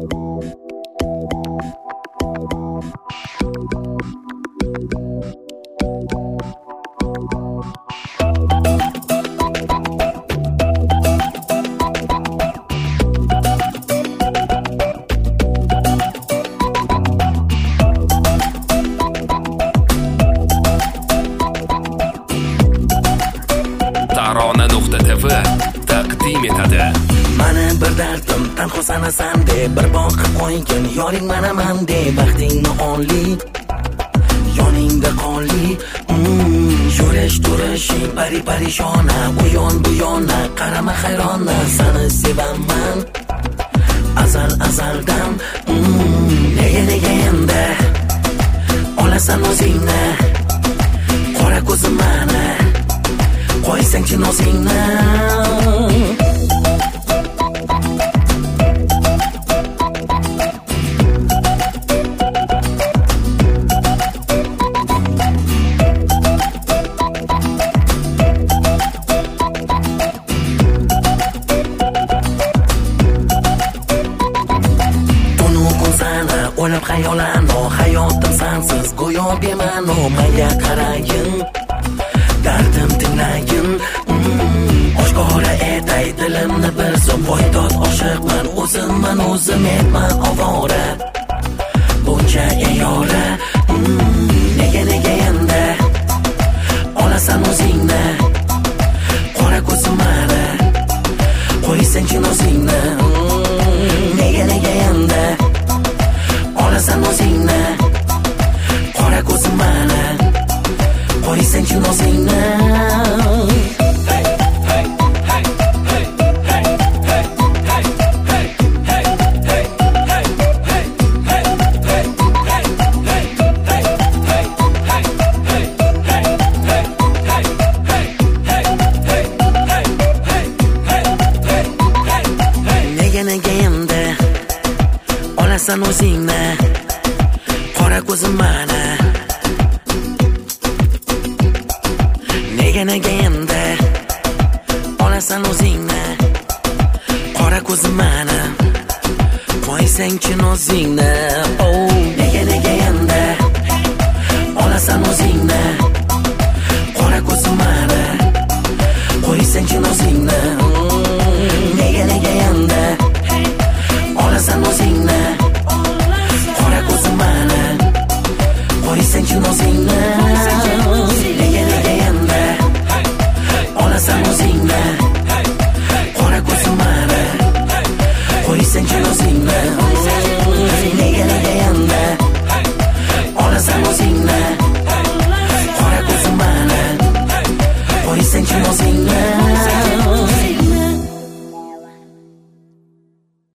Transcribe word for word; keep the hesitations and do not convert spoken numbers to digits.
taqdim etadi. Mana bir dardim tanho sanasan deb bir boqib qo'ygan yoring manaman deb baxtingni onli yoningda qonli yurish turishing pari parishona u yon bu yona qarama hayrona seni sevaman azal azaldan nega nega endi olasan o'zingni qora ko'zim mani qo'ysangchi nozingni o'lib xayolano hayotim sensiz go'yo bema'no menga qaragin dardim tinglayin oshkora etay dilimni bir zum voydod oshiqman o'zimman o'zim etman ovora buncha ayora nega nega endi olasan o'zingni qora ko'zim mani qo'ysangchi nozingni nega nega endi olasan o'zingni qora ko'zim mani qo'ysangchi nozingni nega nega endi olasan o'zingni qora ko'zim mani nega nega endi olasan o'zingni qora ko'zim mani qo'ysangchi nozingni oh nega nega endi olasan o'zingni qora ko'zim mani qo'ysangchi nozingni nega nega endi olasan o'zingni qora ko'zim mani qo'ysangchi nozingni nega nega endi olasan o'zingni qora ko'zim mani qo'ysangchi nozingni